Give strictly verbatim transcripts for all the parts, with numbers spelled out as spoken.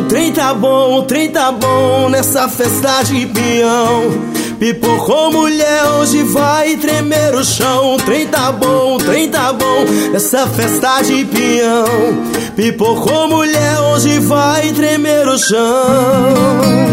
trem tá bom, o trem tá bom nessa festa de peão. Pipocou mulher, hoje vai tremer o chão. O trem tá bom, o trem tá bom nessa festa de peão. Pipocou mulher, hoje vai tremer o chão.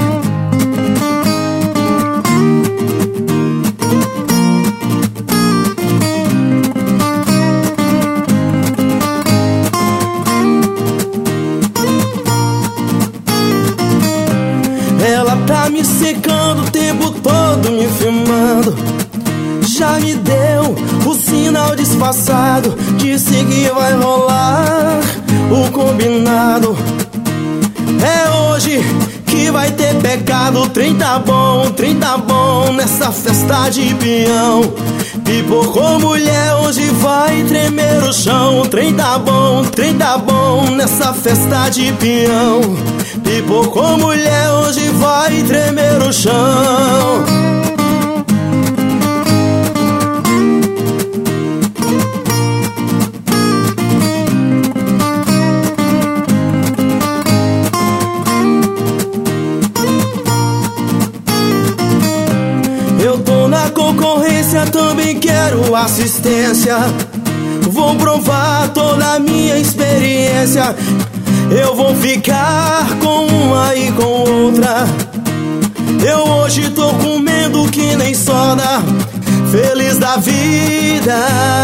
Ela tá me secando o tempo todo, me filmando. Já me deu o sinal disfarçado, disse que vai rolar o combinado. É hoje que vai ter pecado. O trem tá bom, o trem tá bom nessa festa de peão. Pipocou mulher, hoje vai tremer o chão. O trem tá bom, o trem tá bom nessa festa de peão. Pipocou mulher, hoje vai tremer o chão. Eu tô na concorrência, também quero assistência. Vou provar toda a minha experiência. Eu vou ficar com uma e com outra. Eu hoje tô comendo que nem soda, feliz da vida.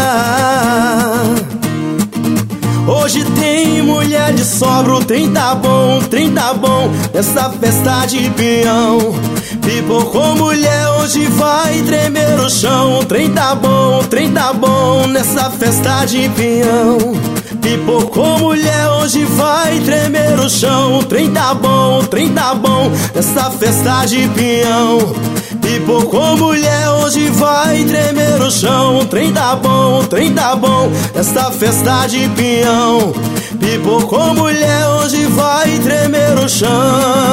Hoje tem mulher de sobra. O trem tá bom, o trem tá bom nessa festa de peão. Pipocou mulher, hoje vai tremer o chão. O trem tá bom, o trem tá bom nessa festa de peão. Pipocou mulher, hoje vai tremer o chão. O trem tá bom, o trem tá bom nessa festa de peão. Pipocou mulher, hoje vai tremer o chão. O trem tá bom, o trem tá bom nessa festa de peão. Pipocou mulher, hoje vai tremer o chão.